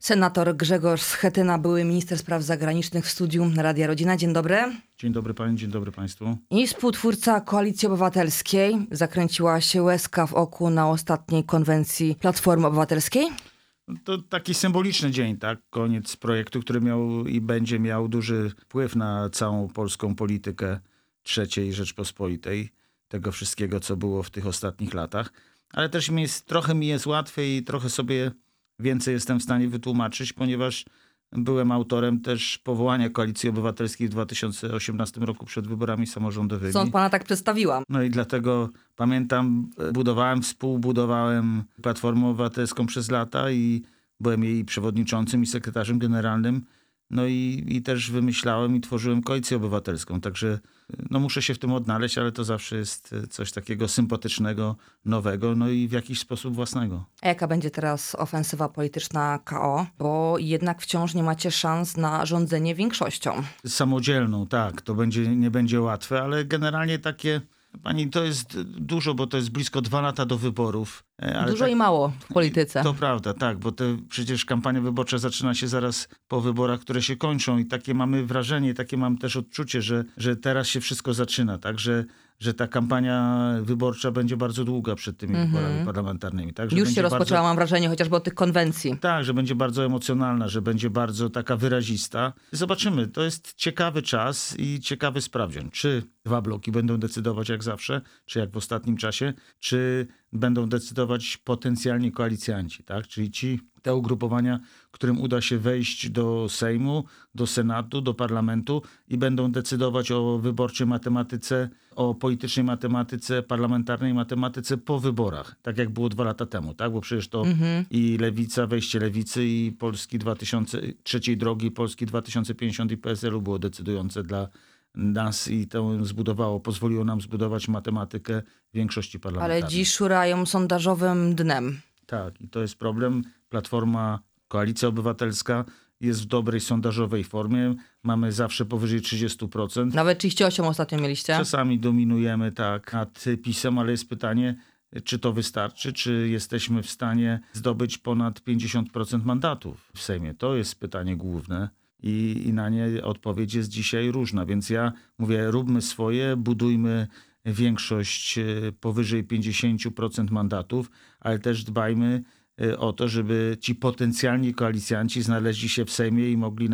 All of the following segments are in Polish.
Senator Grzegorz Schetyna, były minister spraw zagranicznych w studiu Radia Rodzina. Dzień dobry. Dzień dobry pani, dzień dobry państwu. I współtwórca Koalicji Obywatelskiej. Zakręciła się łezka w oku na ostatniej konwencji Platformy Obywatelskiej. To taki symboliczny dzień, tak? Koniec projektu, który miał i będzie miał duży wpływ na całą polską politykę III Rzeczpospolitej. Tego wszystkiego, co było w tych ostatnich latach. Ale też trochę mi jest łatwiej i trochę sobie więcej jestem w stanie wytłumaczyć, ponieważ byłem autorem też powołania Koalicji Obywatelskiej w 2018 roku przed wyborami samorządowymi. Stąd pana tak przedstawiłam. No i dlatego pamiętam, współbudowałem Platformę Obywatelską przez lata i byłem jej przewodniczącym i sekretarzem generalnym. No i też wymyślałem i tworzyłem Koalicję Obywatelską. Także no muszę się w tym odnaleźć, ale to zawsze jest coś takiego sympatycznego, nowego, no i w jakiś sposób własnego. A jaka będzie teraz ofensywa polityczna KO? Bo jednak wciąż nie macie szans na rządzenie większością. Samodzielną, tak. To nie będzie łatwe, ale generalnie takie... Pani, to jest dużo, bo to jest blisko 2 lata do wyborów. Ale Dużo i mało w polityce. To prawda, tak, bo przecież kampania wyborcza zaczyna się zaraz po wyborach, które się kończą i takie mamy wrażenie, takie mam też odczucie, że teraz się wszystko zaczyna, tak, że ta kampania wyborcza będzie bardzo długa przed tymi wyborami parlamentarnymi. Tak, że Już się będzie rozpoczęła, mam wrażenie, chociażby od tych konwencji. Tak, że będzie bardzo emocjonalna, że będzie bardzo taka wyrazista. Zobaczymy, to jest ciekawy czas i ciekawy sprawdzian. Czy 2 bloki będą decydować jak zawsze, czy jak w ostatnim czasie, czy będą decydować potencjalni koalicjanci, tak? Czyli te ugrupowania, którym uda się wejść do Sejmu, do Senatu, do parlamentu i będą decydować o wyborczej matematyce, o politycznej matematyce, parlamentarnej matematyce po wyborach, tak jak było 2 lata temu, tak? Bo przecież to i Lewica, wejście Lewicy i Polski trzeciej drogi, Polski 2050 i PSL-u było decydujące dla nas i to pozwoliło nam zbudować matematykę większości parlamentarnej. Ale dziś szurają sondażowym dnem. Tak, i to jest problem. Platforma, Koalicja Obywatelska jest w dobrej sondażowej formie. Mamy zawsze powyżej 30%. Nawet 38 ostatnio mieliście. Czasami dominujemy tak nad PiS-em, ale jest pytanie, czy to wystarczy, czy jesteśmy w stanie zdobyć ponad 50% mandatów w Sejmie. To jest pytanie główne. I na nie odpowiedź jest dzisiaj różna. Więc ja mówię, róbmy swoje, budujmy większość powyżej 50% mandatów, ale też dbajmy o to, żeby ci potencjalni koalicjanci znaleźli się w Sejmie i mogli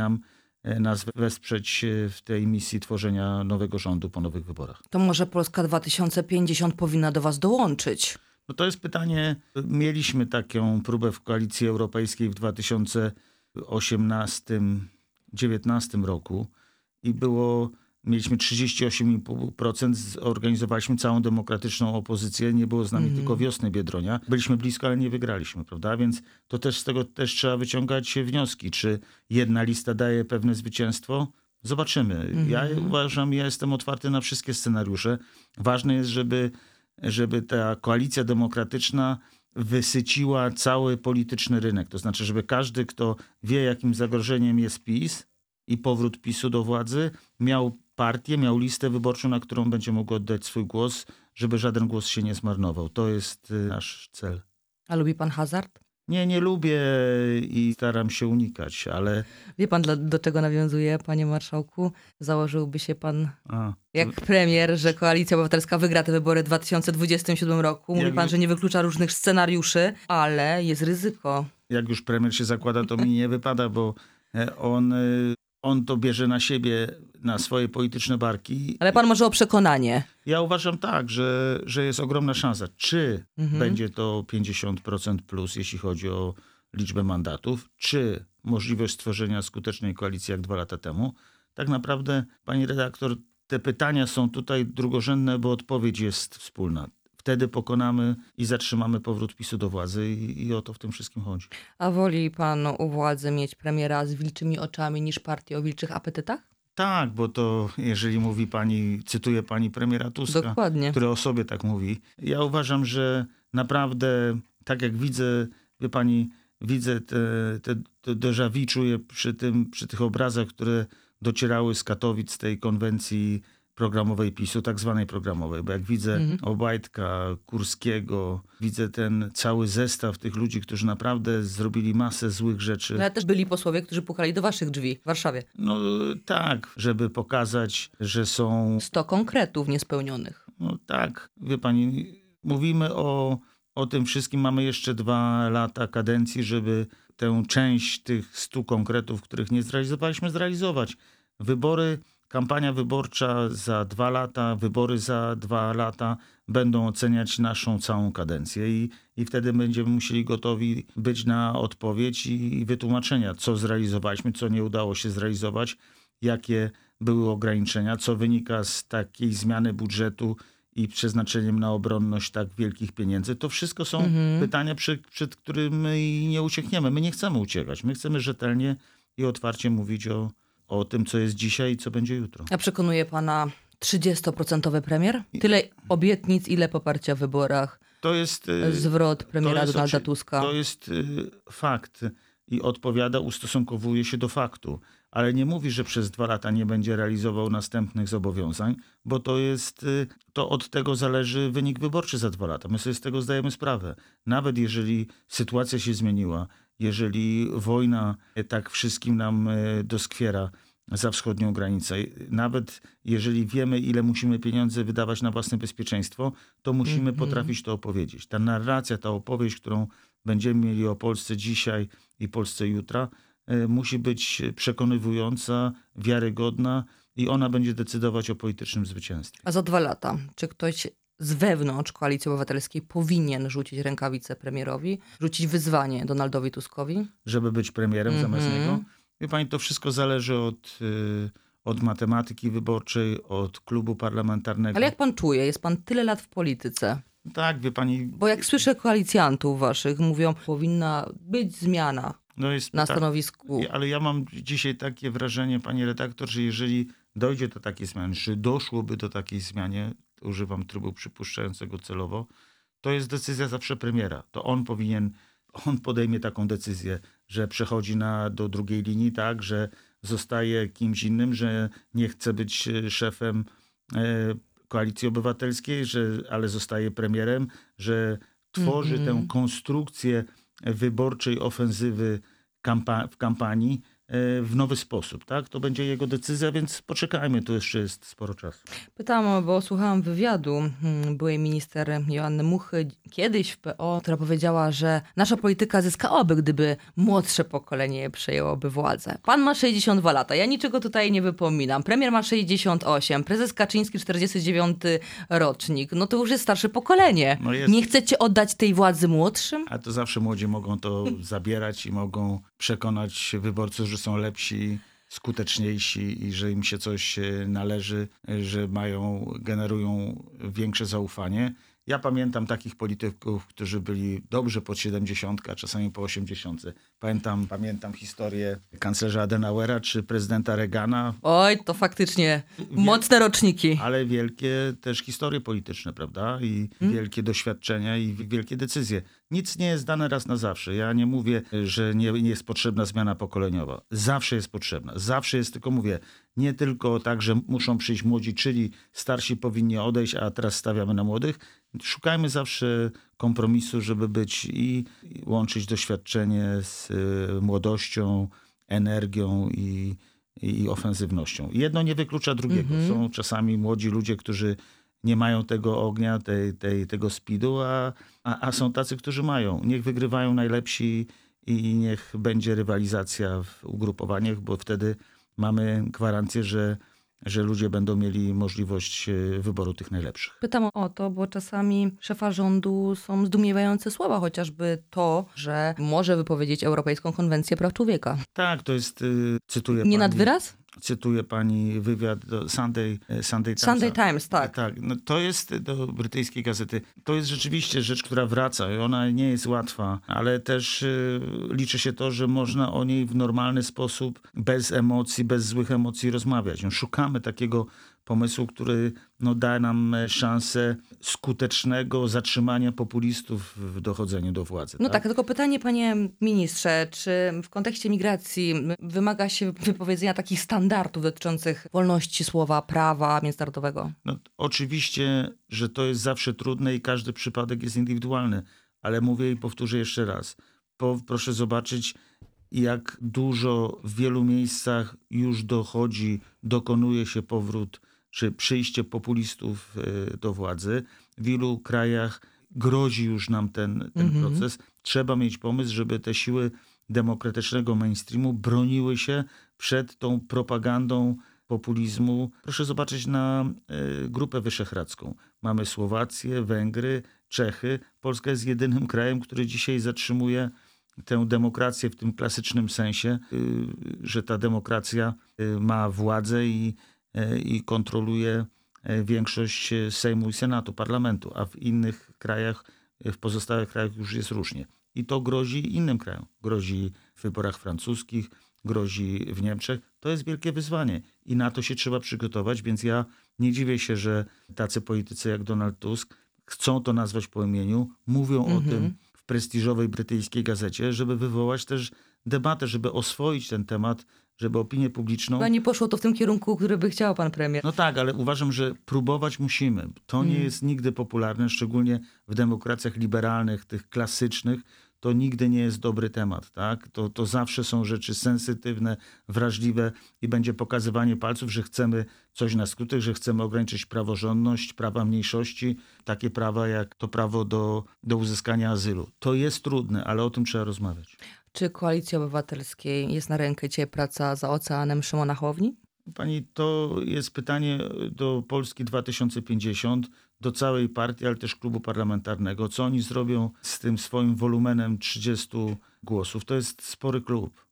nas wesprzeć w tej misji tworzenia nowego rządu po nowych wyborach. To może Polska 2050 powinna do was dołączyć? No to jest pytanie. Mieliśmy taką próbę w Koalicji Europejskiej w 2018-2019 roku i mieliśmy 38,5%, zorganizowaliśmy całą demokratyczną opozycję, nie było z nami tylko Wiosny Biedronia. Byliśmy blisko, ale nie wygraliśmy, prawda? Więc to też z tego też trzeba wyciągać wnioski. Czy jedna lista daje pewne zwycięstwo? Zobaczymy. Ja jestem otwarty na wszystkie scenariusze. Ważne jest, żeby ta koalicja demokratyczna wysyciła cały polityczny rynek. To znaczy, żeby każdy, kto wie, jakim zagrożeniem jest PiS i powrót PiS-u do władzy, miał partię, miał listę wyborczą, na którą będzie mógł oddać swój głos, żeby żaden głos się nie zmarnował. To jest nasz cel. A lubi pan hazard? Nie lubię i staram się unikać, ale... Wie pan, do czego nawiązuje, panie marszałku? Założyłby się pan jak premier, że Koalicja Obywatelska wygra te wybory w 2027 roku. Mówi pan, że nie wyklucza różnych scenariuszy, ale jest ryzyko. Jak już premier się zakłada, to mi nie wypada, bo on to bierze na siebie, na swoje polityczne barki. Ale pan może o przekonanie. Ja uważam tak, że jest ogromna szansa. Czy będzie to 50% plus, jeśli chodzi o liczbę mandatów, czy możliwość stworzenia skutecznej koalicji jak 2 lata temu. Tak naprawdę, pani redaktor, te pytania są tutaj drugorzędne, bo odpowiedź jest wspólna. Wtedy pokonamy i zatrzymamy powrót PiS-u do władzy i o to w tym wszystkim chodzi. A woli pan u władzy mieć premiera z wilczymi oczami niż partię o wilczych apetytach? Tak, bo to jeżeli mówi pani, cytuje pani premiera Tuska, Dokładnie. który o sobie tak mówi. Ja uważam, że naprawdę, tak jak widzę, wie pani, widzę te déjà vu, czuję przy tych obrazach, które docierały z Katowic, z tej konwencji programowej PiS-u, tak zwanej programowej, bo jak widzę Obajtka, Kurskiego, widzę ten cały zestaw tych ludzi, którzy naprawdę zrobili masę złych rzeczy. Ale też byli posłowie, którzy pukali do waszych drzwi w Warszawie. No tak, żeby pokazać, że są... 100 konkretów niespełnionych. No tak, wie pani, mówimy o tym wszystkim, mamy jeszcze 2 lata kadencji, żeby tę część tych 100 konkretów, których nie zrealizowaliśmy, zrealizować. Kampania wyborcza za 2 lata, wybory za 2 lata będą oceniać naszą całą kadencję i wtedy będziemy musieli gotowi być na odpowiedź i wytłumaczenia, co zrealizowaliśmy, co nie udało się zrealizować, jakie były ograniczenia, co wynika z takiej zmiany budżetu i przeznaczeniem na obronność tak wielkich pieniędzy. To wszystko są pytania, przed którymi nie uciekniemy. My nie chcemy uciekać. My chcemy rzetelnie i otwarcie mówić o tym, co jest dzisiaj i co będzie jutro. A przekonuje pana 30% premier? Tyle obietnic, ile poparcia w wyborach. To jest zwrot premiera Donalda Tuska. To jest fakt i ustosunkowuje się do faktu. Ale nie mówi, że przez 2 lata nie będzie realizował następnych zobowiązań, bo to od tego zależy wynik wyborczy za 2 lata. My sobie z tego zdajemy sprawę. Nawet jeżeli sytuacja się zmieniła, jeżeli wojna tak wszystkim nam doskwiera za wschodnią granicę, nawet jeżeli wiemy, ile musimy pieniędzy wydawać na własne bezpieczeństwo, to musimy potrafić to opowiedzieć. Ta narracja, ta opowieść, którą będziemy mieli o Polsce dzisiaj i Polsce jutra, musi być przekonywująca, wiarygodna i ona będzie decydować o politycznym zwycięstwie. A za 2 lata, czy ktoś z wewnątrz Koalicji Obywatelskiej powinien rzucić rękawicę premierowi, rzucić wyzwanie Donaldowi Tuskowi? Żeby być premierem zamiast niego? Wie pani, to wszystko zależy od matematyki wyborczej, od klubu parlamentarnego. Ale jak pan czuje? Jest pan tyle lat w polityce. Tak, wie pani... Bo jak słyszę koalicjantów waszych, mówią, powinna być zmiana na stanowisku. Ale ja mam dzisiaj takie wrażenie, pani redaktor, że jeżeli dojdzie do takiej zmiany, czy doszłoby do takiej zmiany, używam trybu przypuszczającego celowo, to jest decyzja zawsze premiera. To on podejmie taką decyzję, że przechodzi do drugiej linii, tak, że zostaje kimś innym, że nie chce być szefem Koalicji Obywatelskiej, ale zostaje premierem, że tworzy tę konstrukcję wyborczej ofensywy w kampanii w nowy sposób. Tak? To będzie jego decyzja, więc poczekajmy, to jeszcze jest sporo czasu. Pytałam, bo słuchałam wywiadu byłej minister Joanny Muchy kiedyś w PO, która powiedziała, że nasza polityka zyskałaby, gdyby młodsze pokolenie przejęłoby władzę. Pan ma 62 lata, ja niczego tutaj nie wypominam. Premier ma 68, prezes Kaczyński 49 rocznik. No to już jest starsze pokolenie. No jest. Nie chcecie oddać tej władzy młodszym? A to zawsze młodzi mogą to zabierać i mogą przekonać wyborców, że są lepsi, skuteczniejsi i że im się coś należy, że generują większe zaufanie. Ja pamiętam takich polityków, którzy byli dobrze pod 70, a czasami po 80. Pamiętam historię kanclerza Adenauera czy prezydenta Reagana. Oj, to faktycznie mocne roczniki. Ale wielkie też historie polityczne, prawda? I wielkie doświadczenia i wielkie decyzje. Nic nie jest dane raz na zawsze. Ja nie mówię, że nie jest potrzebna zmiana pokoleniowa. Zawsze jest potrzebna. Zawsze jest, tylko mówię, nie tylko tak, że muszą przyjść młodzi, czyli starsi powinni odejść, a teraz stawiamy na młodych. Szukajmy zawsze kompromisu, żeby być i łączyć doświadczenie z młodością, energią i ofensywnością. Jedno nie wyklucza drugiego. Są czasami młodzi ludzie, którzy nie mają tego ognia, tego speedu, a są tacy, którzy mają. Niech wygrywają najlepsi i niech będzie rywalizacja w ugrupowaniach, bo wtedy mamy gwarancję, że ludzie będą mieli możliwość wyboru tych najlepszych. Pytam o to, bo czasami szefa rządu są zdumiewające słowa, chociażby to, że może wypowiedzieć Europejską Konwencję Praw Człowieka. Tak, to jest, cytuję nie nad wyraz? Cytuję pani wywiad do Sunday Times. Sunday Times, tak. Tak, no to jest do brytyjskiej gazety. To jest rzeczywiście rzecz, która wraca i ona nie jest łatwa, ale też liczy się to, że można o niej w normalny sposób, bez emocji, bez złych emocji rozmawiać. Szukamy takiego pomysłu, który da nam szansę skutecznego zatrzymania populistów w dochodzeniu do władzy. No tak, tylko pytanie, panie ministrze, czy w kontekście migracji wymaga się wypowiedzenia takich standardów dotyczących wolności słowa, prawa międzynarodowego? No, oczywiście, że to jest zawsze trudne i każdy przypadek jest indywidualny, ale mówię i powtórzę jeszcze raz. Proszę zobaczyć, jak dużo w wielu miejscach już dokonuje się powrót czy przyjście populistów do władzy. W wielu krajach grozi już nam ten proces. Trzeba mieć pomysł, żeby te siły demokratycznego mainstreamu broniły się przed tą propagandą populizmu. Proszę zobaczyć na Grupę Wyszehradzką. Mamy Słowację, Węgry, Czechy. Polska jest jedynym krajem, który dzisiaj zatrzymuje tę demokrację w tym klasycznym sensie, że ta demokracja ma władzę i kontroluje większość Sejmu i Senatu, parlamentu, a w innych krajach, w pozostałych krajach już jest różnie. I to grozi innym krajom. Grozi w wyborach francuskich, grozi w Niemczech. To jest wielkie wyzwanie i na to się trzeba przygotować, więc ja nie dziwię się, że tacy politycy jak Donald Tusk chcą to nazwać po imieniu, mówią o tym w prestiżowej brytyjskiej gazecie, żeby wywołać też debatę, żeby oswoić ten temat, żeby opinię publiczną... Chyba nie poszło to w tym kierunku, który by chciał pan premier. No tak, ale uważam, że próbować musimy. To nie jest nigdy popularne, szczególnie w demokracjach liberalnych, tych klasycznych. To nigdy nie jest dobry temat, tak? To zawsze są rzeczy sensytywne, wrażliwe i będzie pokazywanie palców, że chcemy coś na skutek, że chcemy ograniczyć praworządność, prawa mniejszości, takie prawa jak to prawo do uzyskania azylu. To jest trudne, ale o tym trzeba rozmawiać. Czy Koalicji Obywatelskiej jest na rękę dzisiaj praca za oceanem Szymona Hołowni? Pani, to jest pytanie do Polski 2050, do całej partii, ale też klubu parlamentarnego. Co oni zrobią z tym swoim wolumenem 30 głosów? To jest spory klub.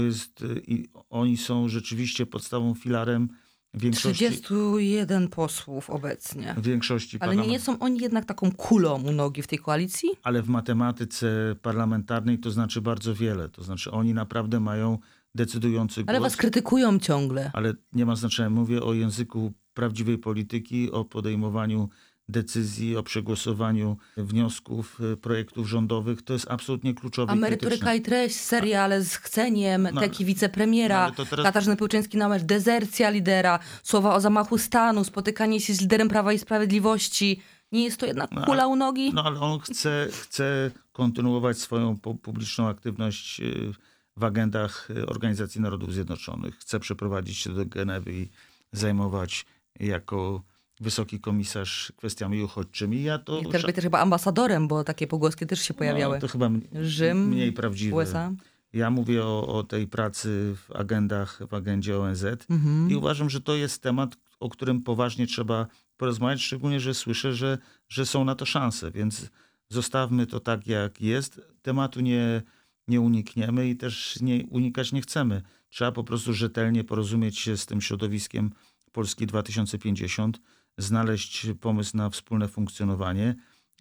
Oni są rzeczywiście podstawą, filarem większości. 31 posłów obecnie. Większości Ale nie są oni jednak taką kulą u nogi w tej koalicji? Ale w matematyce parlamentarnej to znaczy bardzo wiele. To znaczy oni naprawdę mają decydujący głos. Ale was krytykują ciągle. Ale nie ma znaczenia. Mówię o języku prawdziwej polityki, o podejmowaniu decyzji, o przegłosowaniu wniosków, projektów rządowych. To jest absolutnie kluczowe. A merytoryka i treść, seriale z chceniem, teki wicepremiera, Katarzyny Pełczyńskiej na mecz, dezercja lidera, słowa o zamachu stanu, spotykanie się z liderem Prawa i Sprawiedliwości. Nie jest to jednak kula u nogi? No ale on chce kontynuować swoją publiczną aktywność w agendach Organizacji Narodów Zjednoczonych. Chce przeprowadzić się do Genewy i zajmować jako wysoki komisarz kwestiami uchodźczymi. I też być też chyba ambasadorem, bo takie pogłoski też się pojawiały. No, to chyba Rzym, mniej prawdziwe. USA. Ja mówię o tej pracy w agendzie ONZ i uważam, że to jest temat, o którym poważnie trzeba porozmawiać, szczególnie, że słyszę, że są na to szanse, więc zostawmy to tak, jak jest. Tematu nie unikniemy i też unikać nie chcemy. Trzeba po prostu rzetelnie porozumieć się z tym środowiskiem Polski 2050, znaleźć pomysł na wspólne funkcjonowanie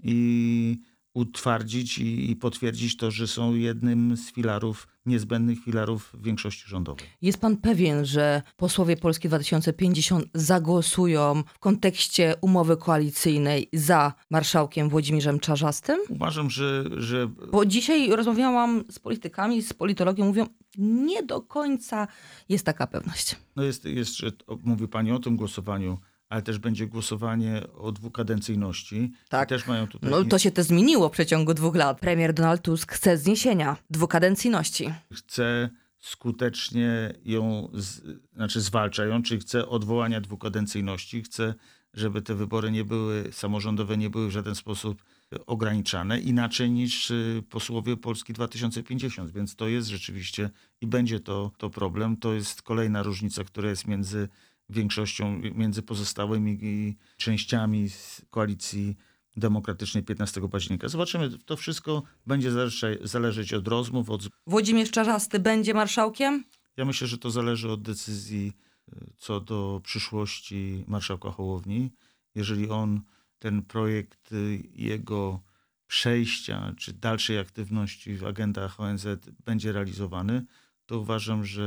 i utwardzić i potwierdzić to, że są jednym z filarów, niezbędnych filarów większości rządowej. Jest pan pewien, że posłowie Polski 2050 zagłosują w kontekście umowy koalicyjnej za marszałkiem Włodzimierzem Czarzastym? Uważam, że... Bo dzisiaj rozmawiałam z politykami, z politologią, mówią, nie do końca jest taka pewność. No że mówi pani o tym głosowaniu, ale też będzie głosowanie o dwukadencyjności. Tak. I też mają tutaj... No to się też zmieniło w przeciągu 2 lat. Premier Donald Tusk chce zniesienia dwukadencyjności. Chce skutecznie zwalcza ją, czyli chce odwołania dwukadencyjności. Chce, żeby te wybory samorządowe nie były w żaden sposób ograniczane, inaczej niż posłowie Polski 2050. Więc to jest rzeczywiście i będzie to problem. To jest kolejna różnica, która jest między większością, między pozostałymi częściami koalicji demokratycznej 15 października. Zobaczymy, to wszystko będzie zależeć od rozmów. Włodzimierz Czarzasty będzie marszałkiem? Ja myślę, że to zależy od decyzji co do przyszłości marszałka Hołowni. Jeżeli ten projekt jego przejścia czy dalszej aktywności w agendach ONZ będzie realizowany, to uważam, że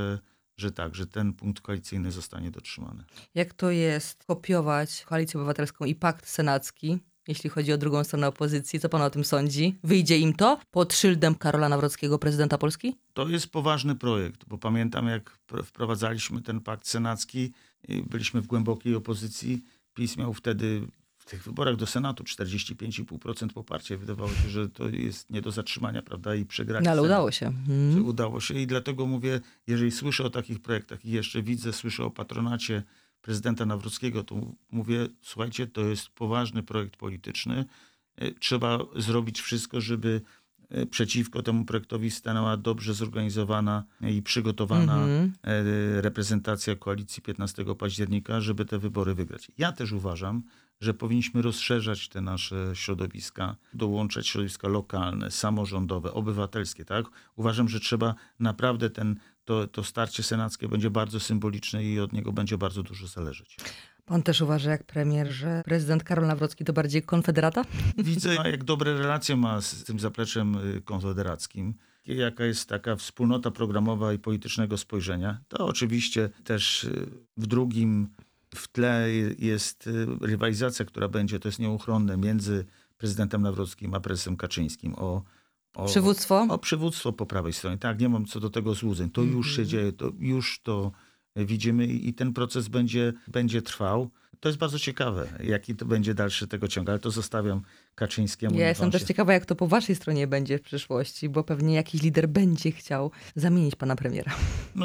że ten punkt koalicyjny zostanie dotrzymany. Jak to jest kopiować Koalicję Obywatelską i Pakt Senacki, jeśli chodzi o drugą stronę opozycji? Co pan o tym sądzi? Wyjdzie im to pod szyldem Karola Nawrockiego, prezydenta Polski? To jest poważny projekt, bo pamiętam, jak wprowadzaliśmy ten pakt senacki, byliśmy w głębokiej opozycji. PiS miał wtedy w tych wyborach do Senatu 45,5% poparcia. Wydawało się, że to jest nie do zatrzymania, prawda, i przegrać. No, ale udało się. Udało się i dlatego mówię, jeżeli słyszę o takich projektach i jeszcze słyszę o patronacie prezydenta Nawrockiego, to mówię, słuchajcie, to jest poważny projekt polityczny. Trzeba zrobić wszystko, żeby przeciwko temu projektowi stanęła dobrze zorganizowana i przygotowana reprezentacja koalicji 15 października, żeby te wybory wygrać. Ja też uważam, że powinniśmy rozszerzać te nasze środowiska, dołączać środowiska lokalne, samorządowe, obywatelskie. Tak? Uważam, że trzeba naprawdę to starcie senackie będzie bardzo symboliczne i od niego będzie bardzo dużo zależeć. Pan też uważa jak premier, że prezydent Karol Nawrocki to bardziej konfederata? Widzę, jak dobre relacje ma z tym zapleczem konfederackim. Jaka jest taka wspólnota programowa i politycznego spojrzenia. To oczywiście też w tle jest rywalizacja, która będzie, to jest nieuchronne, między prezydentem Nawrockim a prezesem Kaczyńskim o przywództwo? O przywództwo po prawej stronie. Tak, nie mam co do tego złudzeń. To już się dzieje, już to widzimy i ten proces będzie trwał. To jest bardzo ciekawe, jaki to będzie dalszy tego ciąg, ale to zostawiam Kaczyńskiemu. Ja jestem też ciekawa, jak to po waszej stronie będzie w przyszłości, bo pewnie jakiś lider będzie chciał zamienić pana premiera. No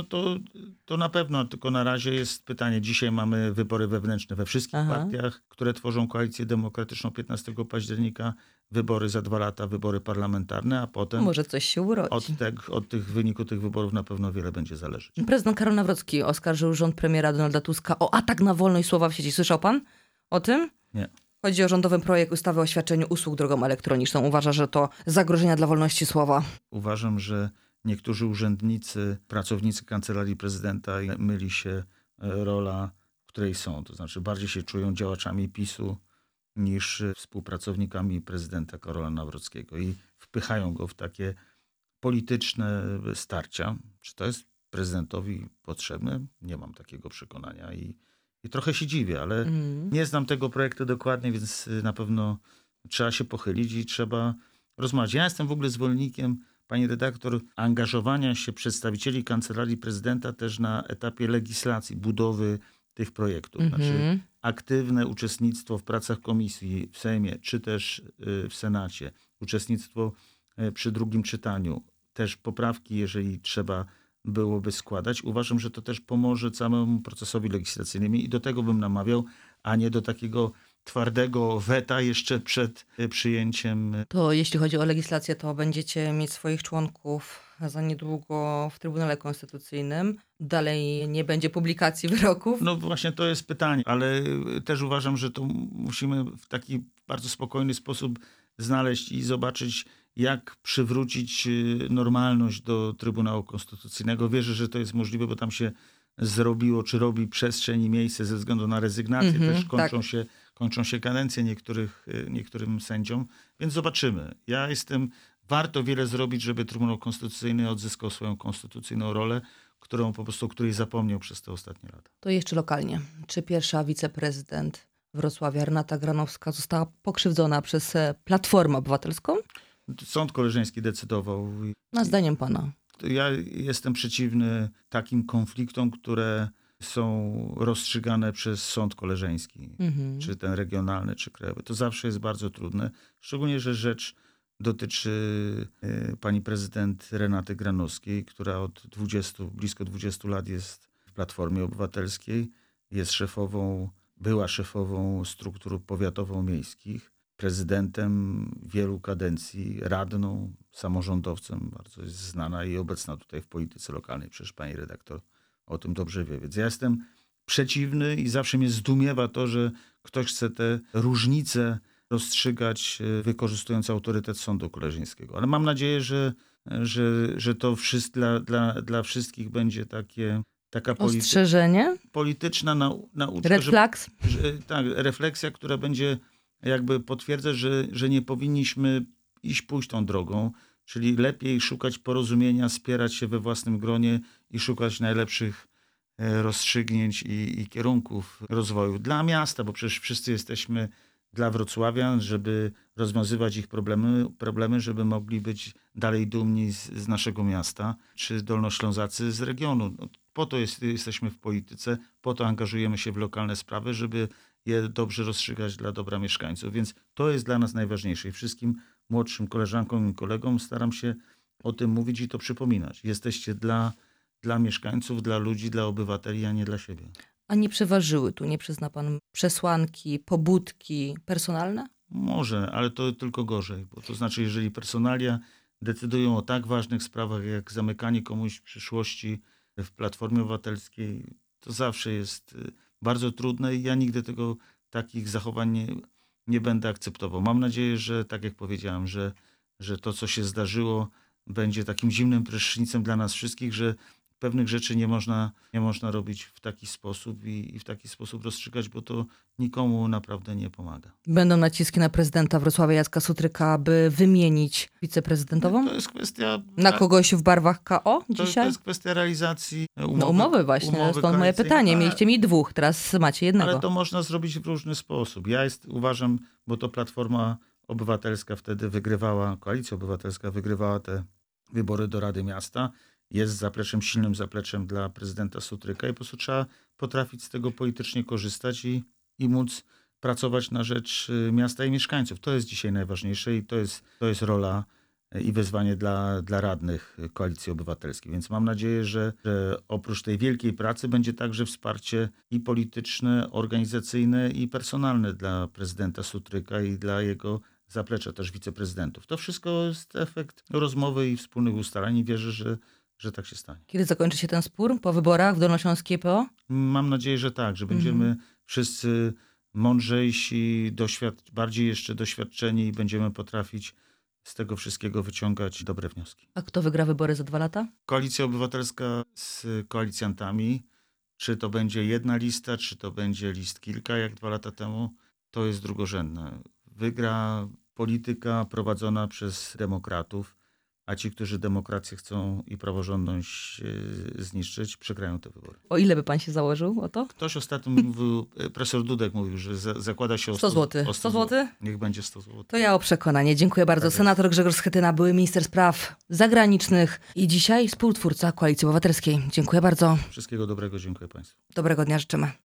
to na pewno, tylko na razie jest pytanie. Dzisiaj mamy wybory wewnętrzne we wszystkich partiach, które tworzą koalicję demokratyczną 15 października. Wybory za 2 lata, wybory parlamentarne, a potem może coś się urodzi. Od wyniku tych wyborów na pewno wiele będzie zależeć. Prezydent Karol Nawrocki oskarżył rząd premiera Donalda Tuska o atak na wolność słowa w sieci. Słyszał pan o tym? Nie. Chodzi o rządowy projekt ustawy o świadczeniu usług drogą elektroniczną. Uważa, że to zagrożenia dla wolności słowa. Uważam, że niektórzy urzędnicy, pracownicy Kancelarii Prezydenta myli się rola, w której są. To znaczy bardziej się czują działaczami PiS-u niż współpracownikami prezydenta Karola Nawrockiego i wpychają go w takie polityczne starcia. Czy to jest prezydentowi potrzebne? Nie mam takiego przekonania i trochę się dziwię, ale nie znam tego projektu dokładnie, więc na pewno trzeba się pochylić i trzeba rozmawiać. Ja jestem w ogóle zwolennikiem, pani redaktor, angażowania się przedstawicieli Kancelarii Prezydenta też na etapie legislacji, budowy tych projektów. Znaczy aktywne uczestnictwo w pracach komisji w Sejmie, czy też w Senacie, uczestnictwo przy drugim czytaniu, też poprawki, jeżeli trzeba byłoby składać. Uważam, że to też pomoże całemu procesowi legislacyjnemu i do tego bym namawiał, a nie do takiego twardego weta jeszcze przed przyjęciem. To jeśli chodzi o legislację, to będziecie mieć swoich członków za niedługo w Trybunale Konstytucyjnym. Dalej nie będzie publikacji wyroków. No właśnie to jest pytanie, ale też uważam, że to musimy w taki bardzo spokojny sposób znaleźć i zobaczyć, jak przywrócić normalność do Trybunału Konstytucyjnego. Wierzę, że to jest możliwe, bo tam się zrobiło, czy robi przestrzeń i miejsce ze względu na rezygnację. Też kończą się kadencje niektórym sędziom, więc zobaczymy. Warto wiele zrobić, żeby Trybunał Konstytucyjny odzyskał swoją konstytucyjną rolę, której zapomniał przez te ostatnie lata. To jeszcze lokalnie. Czy pierwsza wiceprezydent Wrocławia, Renata Granowska, została pokrzywdzona przez Platformę Obywatelską? Sąd koleżeński decydował. Na zdaniem pana. Ja jestem przeciwny takim konfliktom, które są rozstrzygane przez sąd koleżeński, czy ten regionalny, czy krajowy. To zawsze jest bardzo trudne, szczególnie, że rzecz dotyczy pani prezydent Renaty Granowskiej, która od blisko 20 lat jest w Platformie Obywatelskiej, była szefową struktur powiatowo-miejskich, prezydentem wielu kadencji, radną, samorządowcem, bardzo jest znana i obecna tutaj w polityce lokalnej. Przecież pani redaktor o tym dobrze wie. Więc ja jestem przeciwny i zawsze mnie zdumiewa to, że ktoś chce te różnice rozstrzygać, wykorzystując autorytet sądu koleżeńskiego. Ale mam nadzieję, że to dla wszystkich będzie taka ostrzeżenie? Polityczna nauczka. Red flags? Tak, refleksja, która będzie jakby potwierdzać, że nie powinniśmy pójść tą drogą. Czyli lepiej szukać porozumienia, spierać się we własnym gronie i szukać najlepszych rozstrzygnięć i kierunków rozwoju dla miasta, bo przecież wszyscy jesteśmy dla wrocławian, żeby rozwiązywać ich problemy, żeby mogli być dalej dumni z naszego miasta, czy dolnoślązacy z regionu. No, po to jesteśmy w polityce, po to angażujemy się w lokalne sprawy, żeby je dobrze rozstrzygać dla dobra mieszkańców. Więc to jest dla nas najważniejsze. I wszystkim młodszym koleżankom i kolegom staram się o tym mówić i to przypominać. Jesteście dla mieszkańców, dla ludzi, dla obywateli, a nie dla siebie. A nie przeważyły tu, nie przyzna pan, przesłanki, pobudki personalne? Może, ale to tylko gorzej. Bo to znaczy, jeżeli personalia decydują o tak ważnych sprawach, jak zamykanie komuś przyszłości w Platformie Obywatelskiej, to zawsze jest bardzo trudne i ja nigdy takich zachowań nie będę akceptował. Mam nadzieję, że tak jak powiedziałem, że to, co się zdarzyło, będzie takim zimnym prysznicem dla nas wszystkich, że pewnych rzeczy nie można robić w taki sposób i w taki sposób rozstrzygać, bo to nikomu naprawdę nie pomaga. Będą naciski na prezydenta Wrocławia Jacka Sutryka, aby wymienić wiceprezydentową? To jest kwestia... Na kogoś w barwach KO dzisiaj? To jest kwestia realizacji umowy. No umowy właśnie, stąd moje pytanie. Mieliście mi 2, teraz macie jednego. Ale to można zrobić w różny sposób. Ja uważam, bo to Platforma Obywatelska wtedy wygrywała, Koalicja Obywatelska wygrywała te wybory do Rady Miasta. Jest silnym zapleczem dla prezydenta Sutryka i po prostu trzeba potrafić z tego politycznie korzystać i móc pracować na rzecz miasta i mieszkańców. To jest dzisiaj najważniejsze i to jest rola i wyzwanie dla radnych Koalicji Obywatelskiej. Więc mam nadzieję, że oprócz tej wielkiej pracy będzie także wsparcie i polityczne, organizacyjne i personalne dla prezydenta Sutryka i dla jego zaplecza też wiceprezydentów. To wszystko jest efekt rozmowy i wspólnych ustaleń i wierzę, że tak się stanie. Kiedy zakończy się ten spór? Po wyborach w Dolnośląskiej PO? Mam nadzieję, że tak, że będziemy wszyscy mądrzejsi, bardziej jeszcze doświadczeni i będziemy potrafić z tego wszystkiego wyciągać dobre wnioski. A kto wygra wybory za 2 lata? Koalicja Obywatelska z koalicjantami. Czy to będzie jedna lista, czy to będzie list kilka, jak 2 lata temu, to jest drugorzędne. Wygra polityka prowadzona przez demokratów, a ci, którzy demokrację chcą i praworządność zniszczyć, przegrają te wybory. O ile by pan się założył o to? Ktoś ostatnio mówił, profesor Dudek mówił, że zakłada się o 100 zł. 100 zł? Niech będzie 100 zł. To ja o przekonanie. Dziękuję bardzo. Tak Senator Grzegorz Schetyna, były minister spraw zagranicznych i dzisiaj współtwórca Koalicji Obywatelskiej. Dziękuję bardzo. Wszystkiego dobrego, dziękuję państwu. Dobrego dnia życzymy.